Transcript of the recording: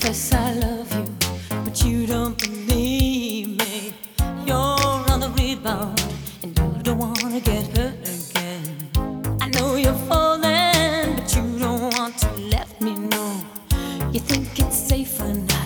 Yes, I love you, but you don't believe me. You're on the rebound, and you don't wanna get hurt again. I know you're falling, but you don't want to let me know. You think it's safer now.